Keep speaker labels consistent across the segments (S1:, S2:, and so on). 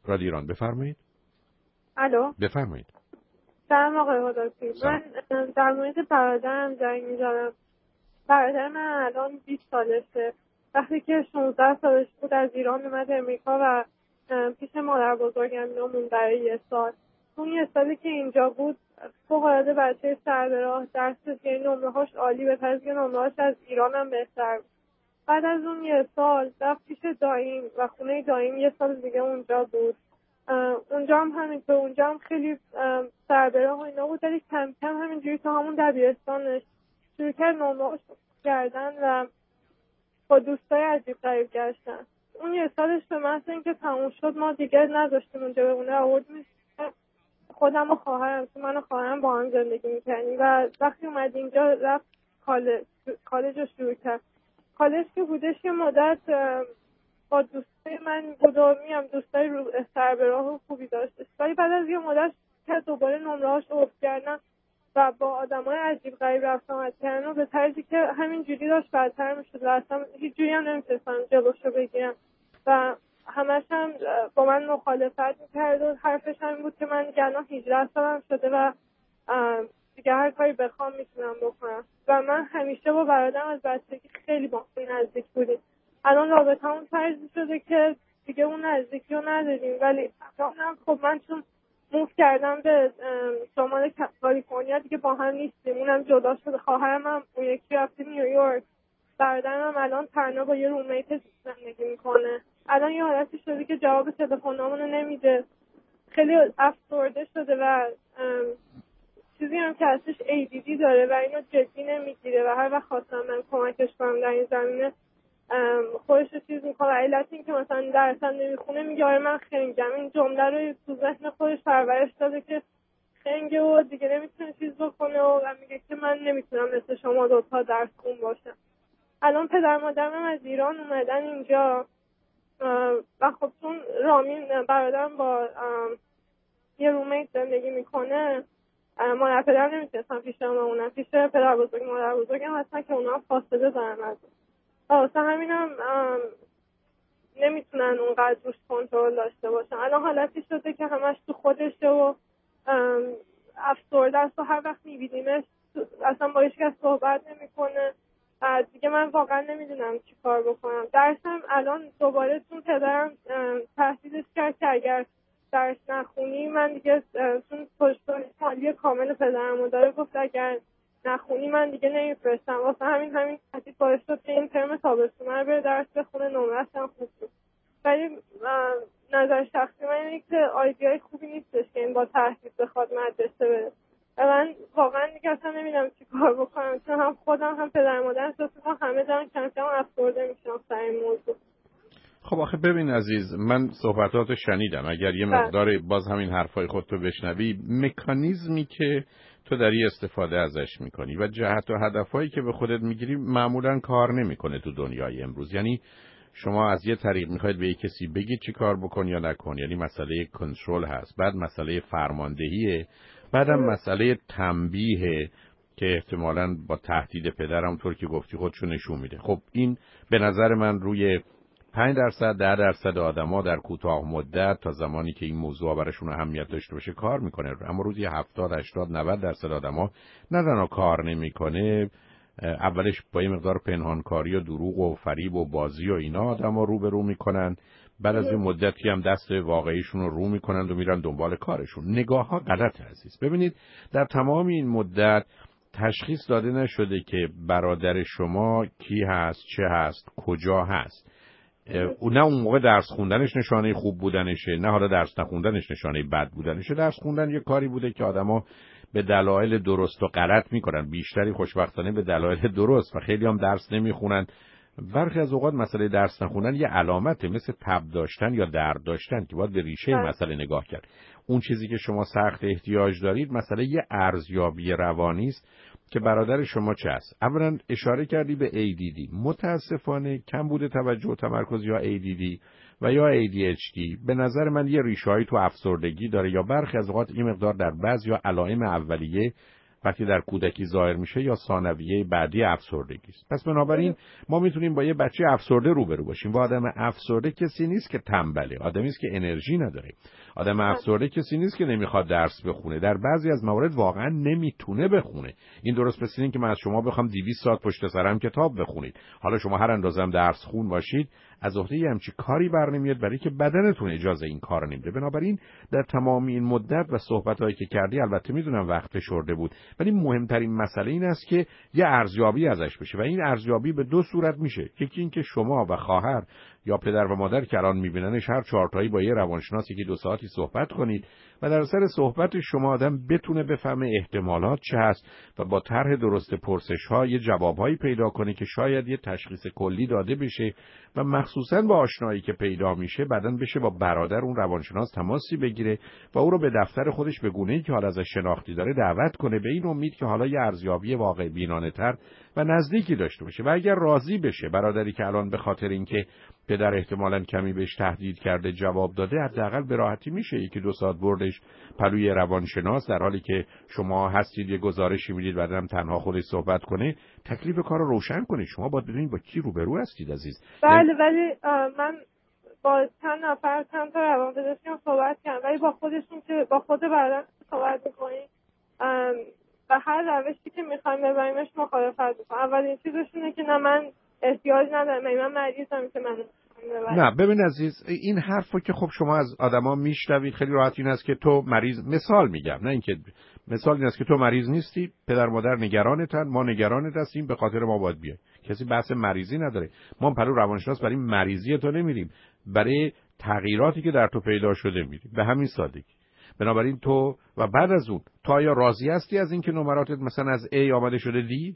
S1: رادیو ایران. بفرمایید.
S2: الو،
S1: بفرمایید.
S2: سلام آقای هدایتی. من در مورد برادرم زنگ می‌زنم. برادر من الان 20 سالشه. وقتی که 16 سالش بود از ایران اومد امریکا و پیش مادر بزرگم موند برای 1 سال. اون 1 سالی که اینجا بود فوق‌العاده بچه سر به راه، درس نمره‌هاش عالی، به طرز که نمره‌هاش از ایران هم بهتر بود. بعد از اون 1 سال رفت پیش دایم و خونه دایم 1 سال دیگه اونجا بود. اونجا هم همینطور، اونجا هم خیلی سر به راه و اینا بود، ولی کم کم همینجوری تا همون دبیرستانش شروع کرد نمره‌هاش کردن و با دوستای عجیب غریب گشتن. اون 1 سالش به محض اینکه تموم شد ما دیگه نذاشتیم اونجا بمونه، آوردیمش خودم و خواهرم، تو من و خواهرم با هم زندگی می‌کردیم و وقتی اومد اینجا رفت کالج رو شروع کرد. کالج که بودش یه مدت با دوستای من بود و دوستای رو سر به راه و خوبی داشتش، ولی بعد از یه مدت که دوباره نمره‌هاش افت کردن و با آدمای عجیب غریب رفت آمد کردن و به طرزی که همین جوری داشت بدتر میشد و اصلا هیچ جوری هم نمیتونستم جلوشو بگیرم و همش هم با من مخالفت میکرد و حرفش هم بود که من الان 18 سالم شده و دیگه هر کاری بخوام میتونم بکنم و من همیشه با برادرم از بچگی خیلی با هم نزدیک بودیم. الان رابطمون طرزی شده که دیگه اون نزدیکی رو نداریم، ولی الان خب من چون موو کردم به شمال کالیفرنیا دیگه با هم نیستیم، اونم جدا شده، خواهرم هم اون یکی رفته نیویورک، برادرم هم الان تنها با یه روممیت زندگی میکنه. الان یه حالتی شده که جواب تلفنامونو نمیده، خیلی افسرده شده و چیزی هم که ازش ADD داره و اینو جدی نمیگیره و هر وقت خواستم من کمکش کنم در این زمینه خودش رو چیز میکنه. علت این که مثلا درسم نمیخونه میگه آره من خنگم. این جمله رو تو ذهن خودش پرورش داده که خنگه و دیگه نمیتونه چیز بکنه و میگه که من نمیتونم مثل شما دوتا درس خون باشم. الان پدر مادرم از ایران اومدن اینجا و خب چون رامین برادرم با یه رومیت زندگی میکنه، مادر پدر نمیتونستم پیش ما اونم پیش پدر بزرگ مادر بزرگم هستن که اونا فاصله دارن از واسه همینم نمیتونن اونقدر روش کنترل داشته باشن. الان حالتی شده که همش تو خودشه و افسرده است و هر وقت میبینیمش اصلا با هیچ کس صحبت نمیکنه. دیگه من واقعا نمیدونم چی کار بکنم. درسم الان دوباره چون پدرم تهدیدش کرد که اگر درس نخونی، من دیگه چون پشتوانه مالی کامل پدرمو داره، گفت اگر نخونی من دیگه نمیفرستم. واسه همین تهدید باعث شد که این ترم تابستون رو بره درس بخونه، نمره‌اش هم خوب بود. ولی نظر شخصی من اینه که آیدیای خوبی نیستش که این با تهدید بخواد مدرسه بره و من واقعا دیگه اصلا نمیدونم چی کار بکنم، چون هم خودم هم پدر مادرم همه دارن کم کم افسرده میشن سر این موضوع.
S1: خب آخه ببین عزیز، من صحبتاتو شنیدم. اگر یه مقدار باز همین حرفای خودتو بشنوی، مکانیزمی که تو داری استفاده ازش میکنی و جهت و هدفهایی که به خودت میگیری معمولا کار نمیکنه تو دنیای امروز. یعنی شما از یه طریق میخواید به یک کسی بگید چی کار بکن یا نکن، یعنی مسئله کنترل هست، بعد مسئله فرماندهیه، بعدم مسئله تنبیه که احتمالاً با تهدید پدرم طور که گفتی خودشو نشون میده. خب این به نظر من روی 5% 10% آدما در کوتاه مدت تا زمانی که این موضوع براشون اهمیت داشته باشه کار میکنه، اما روزی 70 80 90% آدما نه تنها کار نمیکنه، اولش با یه مقدار پنهانکاری و دروغ و فریب و بازی و اینا آدما رو میکنن، بعد از یه مدتی هم دست واقعیشون رو میکنن و میرن دنبال کارشون. نگاه ها غلطه عزیز. ببینید در تمام این مدت تشخیص داده نشده که برادر شما کی هست، چه هست، کجا هست. نه اون موقع درس خوندنش نشانه خوب بودنشه، نه حالا درس نخوندنش نشانه بد بودنشه. درس خوندن یه کاری بوده که آدما به دلایل درست و غلط میکنن، بیشتری خوشبختانه به دلایل درست، و خیلی هم درس نمیخونن. برخی از اوقات مسئله درس نخوندن یه علامته، مثل تب داشتن یا درد داشتن که باید به ریشه مسئله نگاه کرد. اون چیزی که شما سخت احتیاج دارید مسئله یه ارزیابی روانی است که برادر شما چه است. اولا اشاره کردی به ADD. متاسفانه کم بوده توجه و تمرکز یا ADD و یا ADHD به نظر من یه ریشه‌ای تو افسردگی داره، یا برخی از اوقات این مقدار در بعضی یا علائم اولیه وقتی در کودکی ظاهر میشه یا ثانویه بعدی افسردگی است. پس بنابراین ما میتونیم با یه بچه افسرده روبرو باشیم. و آدم افسرده کسی نیست که تنبله، آدمی است که انرژی نداره. آدم افسرده کسی نیست که نمیخواد درس بخونه. در بعضی از موارد واقعا نمیتونه بخونه. این درست مثل این که من از شما بخوام 200 ساعت پشت سرم کتاب بخونید. حالا شما هر اندازم درس خون باشید، از عهده یه همچین کاری برنمیاد، برای که بدنتون اجازه این کار نمیده. بنابراین در تمام این مدت و صحبتایی که کردی، البته میدونم وقت فشرده بود، ولی مهمترین مسئله این است که یه ارزیابی ازش بشه و این ارزیابی به دو صورت میشه. یکی این که شما و خواهر یا پدر و مادر که الان میبیننش هر 4 تایی با یه روانشناس 1-2 ساعتی صحبت کنید و در سر صحبت شما آدم بتونه بفهمه احتمالات چه هست و با طرح درست پرسش‌ها یه جوابایی پیدا کنه که شاید یه تشخیص کلی داده بشه و مخصوصاً با آشنایی که پیدا میشه بعداً بشه با برادر اون روانشناس تماسی بگیره و او رو به دفتر خودش به گونه‌ای که حالا ازش شناختی داره دعوت کنه، به این امید که حالا یه ارزیابی واقع بینانه‌تر و نزدیکی داشته باشه. و اگر راضی بشه برادری که الان به خاطر اینکه پدر احتمالاً کمی بهش تهدید کرده جواب داده، حداقل به راحتی میشه 1-2 ساعت بردش پلوی روانشناس، در حالی که شما هستید یه گزارشی میدید بعدم تنها خودش صحبت کنه، تکلیف کار رو روشن کنید. شما باید بدونید با کی روبرو هستید عزیز.
S2: بله ولی من با چند تا روانپزشکی هم صحبت کردم، ولی با خودشون که با خود برادرم صحبت می‌کنیم و هر روشی که می‌خوایم ببریمش مخالفت می‌کنم. اولین چیزشونه که نه من احتیاج ندارم، من مریضم که من
S1: نه ببین عزیز، این حرفو که خب شما از آدما میشنوید خیلی راحت این است که تو مریض، مثال میگم، نه اینکه مثال این است که تو مریض نیستی، پدر مادر نگرانتن، ما نگرانت هستیم، به خاطر ما باید بیای. کسی بحث مریضی نداره. ما پلو روانشناس برای مریضی تو نمیریم، برای تغییراتی که در تو پیدا شده میریم، به همین سادگی. بنابراین تو و بعد از اون تو آیا راضی هستی از اینکه نمراتت مثلا از A آمده شده D؟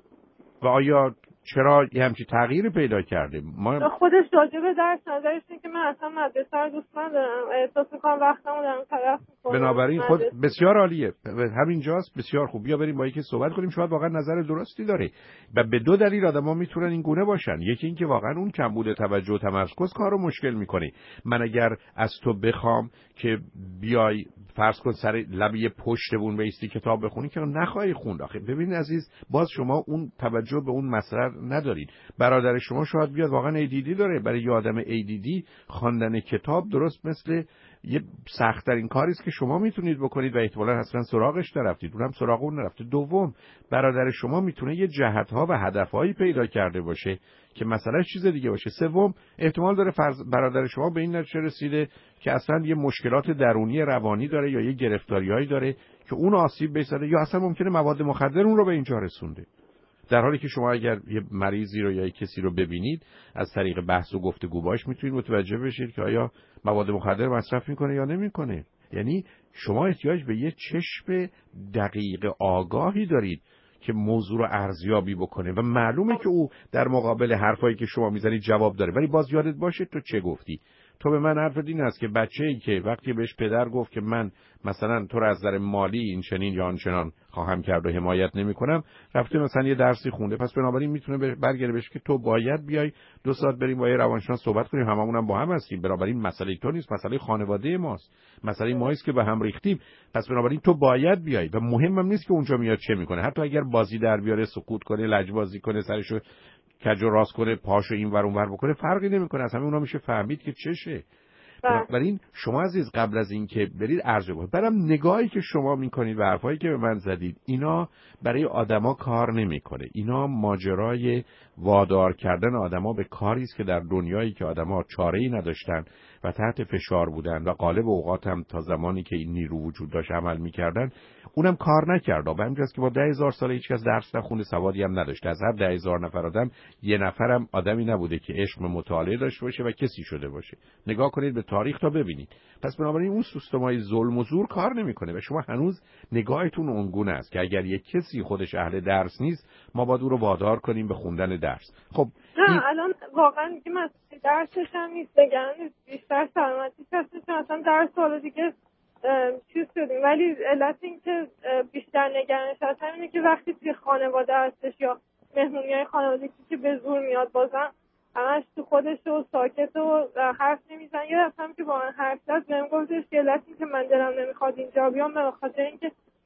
S1: و آیا چرا یه همچین تغییری پیدا کرده؟ ما
S2: خودش راجع به درس نظرش اینه که من اصلا مدرسه رو دوست ندارم، احساس میکنم وقتمو دارم تلف میکنم.
S1: بنابراین خود بسیار عالیه، همینجاست، بسیار خوب. بیا بریم با یکی صحبت کنیم، شاید واقعا نظر درستی داره. و به 2 دلیل آدما میتونن این گونه باشن. یکی این که واقعا اون کمبود توجه و تمرکز کارو مشکل میکنه. من اگر از تو بخوام که بیای فرض کن سر لب یه پشت بون بایستی کتاب بخونی که نخواهی خوند. آخه ببین عزیز، باز شما اون توجه به اون مسئله ندارید. برادر شما شاید بیاد واقعا ADD داره. برای یه آدم ADD خواندن کتاب درست مثل یه سخت‌ترین کاری است که شما میتونید بکنید و احتمالاً اصلا سراغش نرفتید، اونم سراغ اون نرفته. دوم، برادر شما میتونه یه جهت‌ها و هدف‌هایی پیدا کرده باشه که مثلا چیز دیگه باشه. سوم، احتمال داره برادر شما به این نتیجه رسیده که اصلا یه مشکلات درونی روانی داره یا یه گرفتاری‌هایی داره که اون آسیب بزنه، یا اصلا ممکنه مواد مخدر اون رو به اینجا رسونده. در حالی که شما اگر یه مریضی رو یا کسی رو ببینید از طریق بحث و گفتگو باهاش میتونید متوجه بشید که آیا مواد مخدر مصرف میکنه یا نمیکنه. یعنی شما احتیاج به یه چشم دقیق آگاهی دارید که موضوع رو ارزیابی بکنه و معلومه که او در مقابل حرفایی که شما میزنید جواب داره. ولی باز یادت باشه تو چه گفتی. تو به من حرفت این است که بچه‌ای که وقتی بهش پدر گفت که من مثلا تو رو از نظر مالی این چنین یا آن چنان خواهم کرد و حمایت نمی‌کنم، رفته مثلا یه درسی خونده، پس بنابراین میتونه برگرده بهش که تو باید بیای 2 ساعت بریم با یه روانشناس صحبت کنیم، هممونم با هم هستیم. بنابراین مسئله تو نیست، مسئله خانواده ماست، مسئله ماست که به هم ریختیم. پس بنابراین تو باید بیای و مهمم نیست که اونجا میاد چه میکنه. حتی اگر بازی در بیاره، سکوت کنه، لجبازی کنه، سرشو کج و راست کنه، پاشو این ور اون ور بکنه، فرقی نمیکنه. اصلا اونا میشه فهمید که چشه. بنابراین شما عزیز قبل از این که برید ارزیابی، برام نگاهی که شما میکنید و حرفایی که به من زدید، اینا برای آدما کار نمیکنه. اینا ماجرای وادار کردن آدما به کاری است که در دنیایی که آدما چاره‌ای نداشتن و تحت فشار بودن و غالب اوقات هم تا زمانی که این نیرو وجود داشت عمل میکردن، اونم کار نکرد. به همین جاست که با 10,000 سال هیچ کس درس نخونده، سوادی هم نداشته. از هر 10,000 نفر آدم یه نفرم آدمی نبوده که عشق مطالعه داشته باشه و کسی شده باشه. نگاه کنید به تاریخ تا ببینید. پس بنابراین اون سیستمای ظلم و زور کار نمیکنه و شما هنوز نگاهتون اونگونه است که اگر یک کسی خودش اهل درس نیست، ما باید او رو وادار کنیم به خوندن درس. خب
S2: نه الان واقعا میگم مسئله درسش هم نیست، نگران بیشتر سلامتیش هستش، اصلا درس حالا دیگه چیز شدیم. ولی علت این که بیشتر نگرانش هستم اینه که وقتی توی خانواده هستش یا مهمونی‌های خانوادگی که به زور میاد، بازم همش تو خودش و ساکت و حرف نمیزن. یه دفعه هم که با من حرف زد بهم گفتش که علت این که من دلم نمیخواد اینجا بیام به خاطر اینکه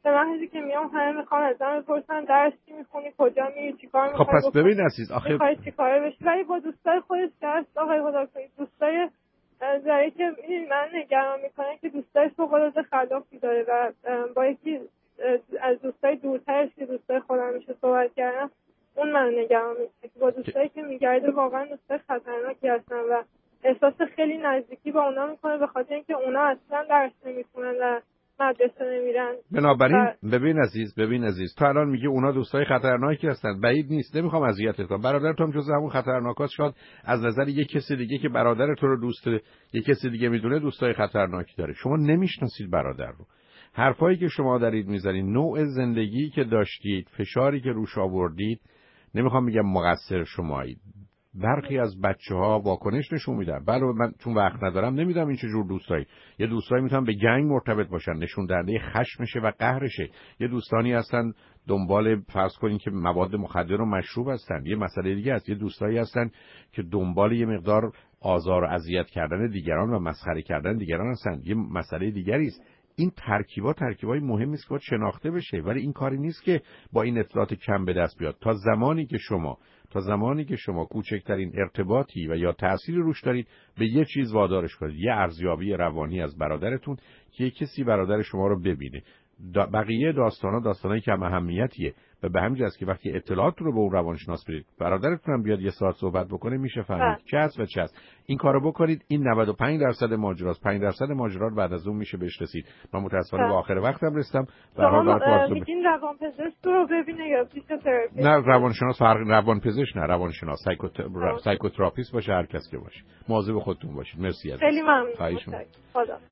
S2: به محضی که میام همه میخوان ازم بپرسن درس چی میخونی، کجا میری، چیکار میخوای
S1: خب پس ببین عزیز، آخه
S2: میخوای چیکار بشی. ولی با دوستای خودش درس آقای هدایت‌پور، دوستای جایی که من نگران میکنه که دوستای فوق‌العاده خلافی داره و با یکی از دوستای دورترش که دوستای خودم میشه صحبت کردم، اون من نگران میکنه که با دوستایی که میگرده واقعا دوستای خطرناکی هستن و احساس خیلی نزدیکی با اونا میکنه به خاطر اینکه اونا اصلا درس نمیخونن و مدرسه نمیرن.
S1: بنابراین ببین عزیز تو الان میگه اونا دوستای خطرناکی هستن. بعید نیست، نمیخوام اذیتت کنم، برادر تو هم جز همون خطرناکاست. شاید از نظر یک کسی دیگه که برادر تو رو دوست یک کسی دیگه میدونه دوستای خطرناکی داره. شما نمیشناسید برادر رو. حرفایی که شما دارید میزنید، نوع زندگی که داشتید، فشاری که روش آوردید، نمیخوام بگم مقصر شمایید. برخی از بچه‌ها واکنش نشون میدن. بله من چون وقت ندارم نمیدونم این چه جور دوستایی. یه دوستایی میتونن به گنگ مرتبط باشن، نشون دهنده خشمشه و قهرشه. یه دوستانی هستن دنبال فرض کنین که مواد مخدر و مشروب هستن. یه مسئله دیگه است. یه دوستایی هستن که دنبال یه مقدار آزار و اذیت کردن دیگران و مسخره کردن دیگران هستن. یه مسئله دیگری است. این ترکیبای مهمی است که باید شناخته بشه، ولی این کاری نیست که با این اطلاعات کم به دست بیاد. تا زمانی که شما کوچکترین ارتباطی و یا تأثیری روش دارید، به یه چیز وادارش کنید، یه ارزیابی روانی از برادرتون که یه کسی برادر شما رو ببینه. بقیه داستانایی که اهمیتیه و به همین جاست که وقتی اطلاعات رو به اون روانشناس بدید، برادرتون هم بیاد یه ساعت صحبت بکنه، میشه فهمید چه هست و چه هست. این کارو بکنید. این 95% ماجراست. 5% ماجرا بعد از اون میشه بهش رسید. من متأسفانه به آخر وقتم رسیدم.
S2: به هر حال میگین روانپزشک رو ببینه یا فیزیوتراپیست؟
S1: نه، روانپزشک نه، روانشناس، سایکوتراپیست باشه، هر کس که باشه. مواظب خودتون باشید. مرسی عزیز.
S2: خیلی ممنون. خدا